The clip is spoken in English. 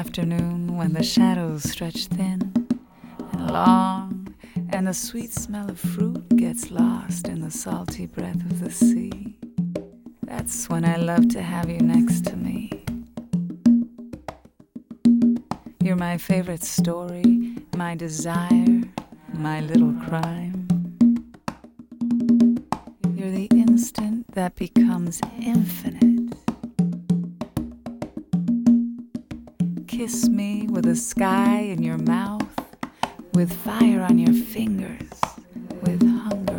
afternoon when the shadows stretch thin and long, and the sweet smell of fruit gets lost in the salty breath of the sea. That's when I love to have you next to me. You're my favorite story, my desire, my little crime. You're the instant that becomes infinite. Kiss me with the sky in your mouth, with fire on your fingers, with hunger